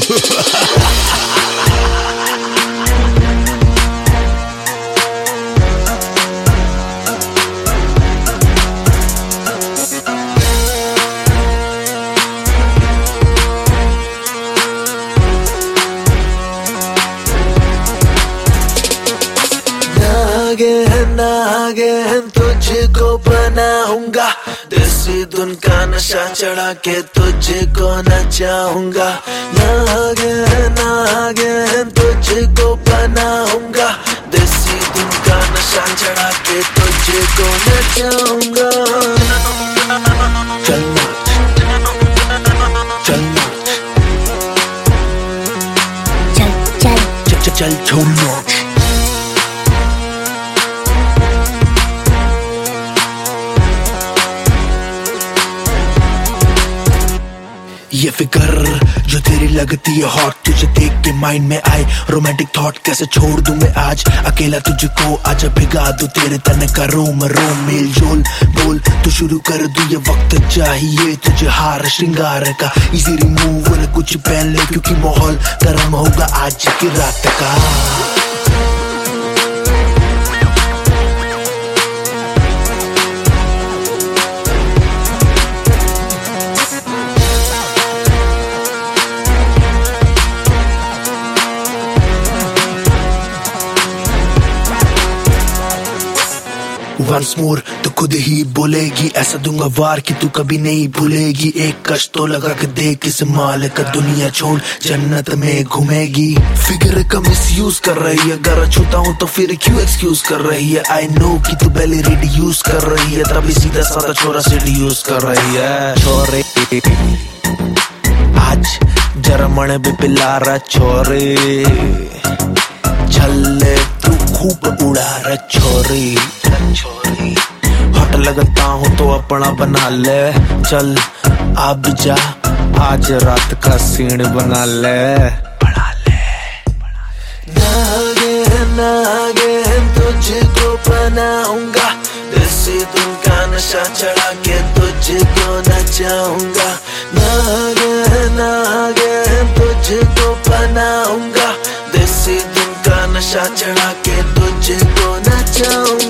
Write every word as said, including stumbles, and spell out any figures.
नागिन नागिन तुझको बनाऊंगा, देसी धुन का नशा चढ़ा के तुझको नचाऊंगा। नागिन नागिन तुझको बनाऊंगा, देसी धुन का नशा चढ़ा के तुझको नचाऊंगा। चल नाच चल नाच चल चल चल चल झूम नाच। ये फिकर जो तेरी लगती है हॉट, तुझे देख के माइंड में आए रोमांटिक थॉट। कैसे छोड़ दूं मैं आज अकेला तुझको, आजा भिगा दूं तेरे तन का रोम रोम। मेल जोल बोल तू शुरू कर दूं, ये वक्त चाहिए तुझे हार श्रृंगार का। इजी रिमूव और कुछ पहन ले क्योंकि माहौल गर्म होगा आज की रात का। Once more तो खुद ही बोलेगी, ऐसा दूंगा वार कि तू कभी नहीं भूलेगी। एक कश तो लगा के देख इस माल का, दुनिया छोड़ जन्नत में घूमेगी। फिगर का मिसयूज कर रही है, अगर छूता हूँ तो फिर क्यों एक्सक्यूज कर रही है। आई नो कि तू पहले रिड्यूस कर रही है, तभी सीधा साधा छोरा सेड्यूस कर रही है। छोरे आज जरा मणे भी पिला रहा छोरे, छल्ले तू खूब उड़ा रहा छोरी। हट लगता हूँ तो अपना बना ले, चल अब जा आज रात का सीन बना ले बना ले। नागिन नागिन तुझको बनाऊंगा, देसी धुन का नशा चढ़ा के तुझको नचाऊंगा। नागिन नागिन तुझको बनाऊंगा, देसी धुन का नशा चढ़ा के तुझको नचाऊंगा।